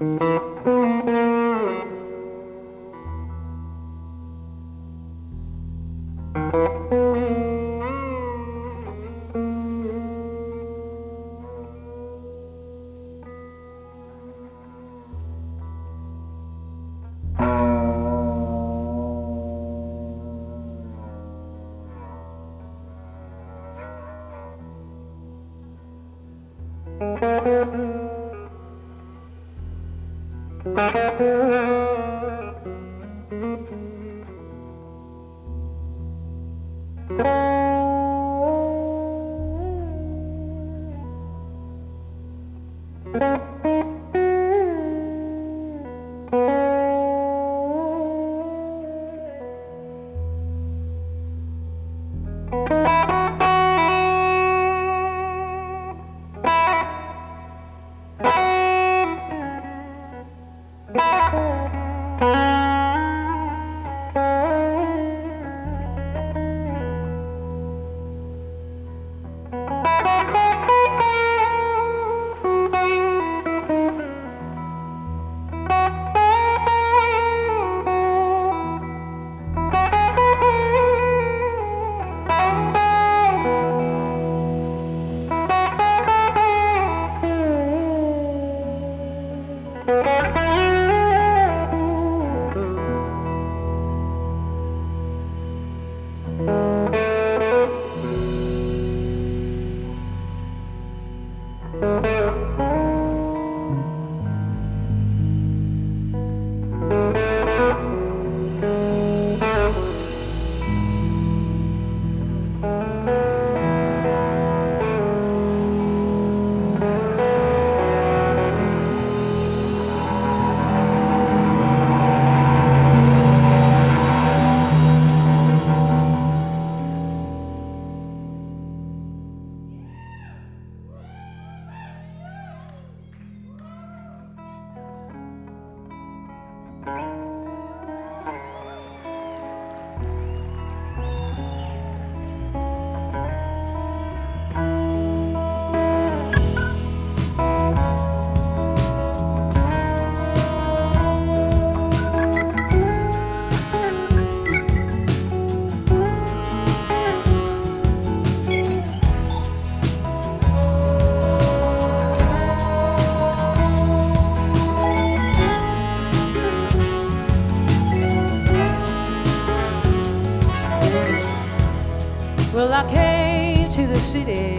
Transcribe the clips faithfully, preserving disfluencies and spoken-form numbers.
Well, I came to the city.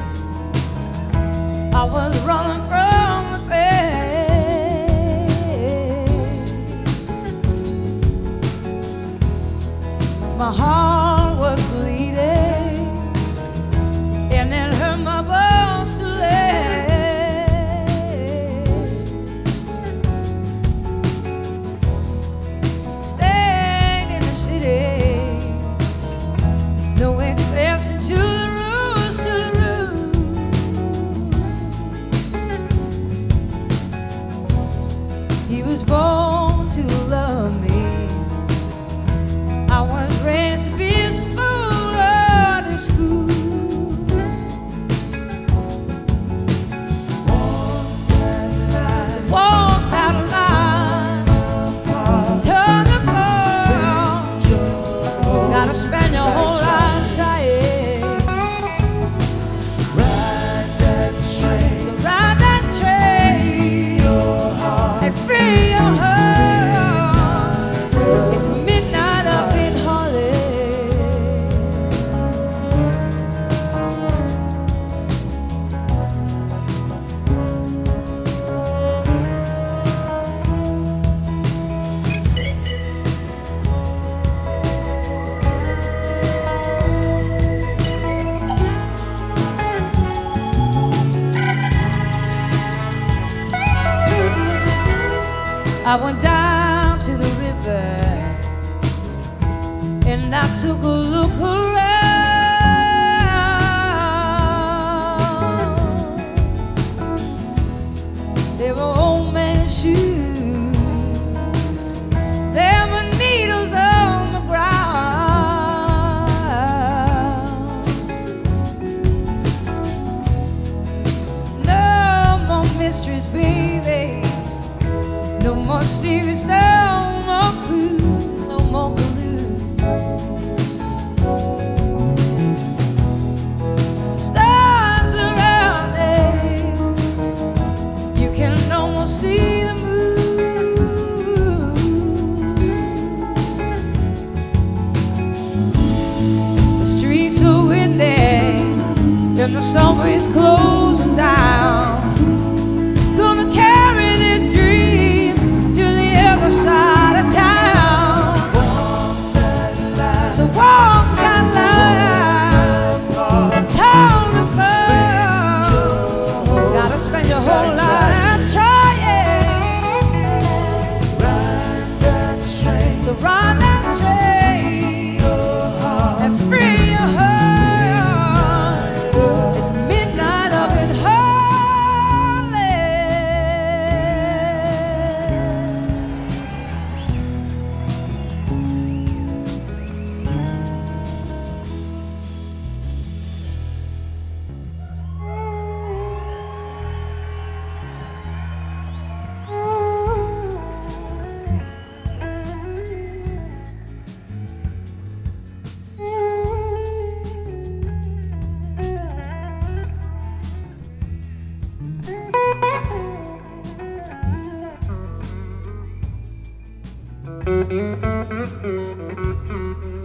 I was running from the pain. My heart was bleeding, and it hurt my bones to lay. Staying in the city, no exception to the rules, to the rules. He was born to love me. I was raised to be his fool, Lord, his fool. So walk that line, turn the corner, gotta spend your whole life. Free your heart. It's midnight up in Hollywood. I went down to the river and I took a look around. There were old man's shoes, there were needles on the ground. No more mysteries, baby. No more secrets, no more clues, no more blues. Stars around it, you can almost see the moon. The streets are windy and the summer is closing down. Gonna carry this dream to the other side of town. So walk that line, town apart. Gotta spend your whole life trying. So ride that train and free your heart. Thank you.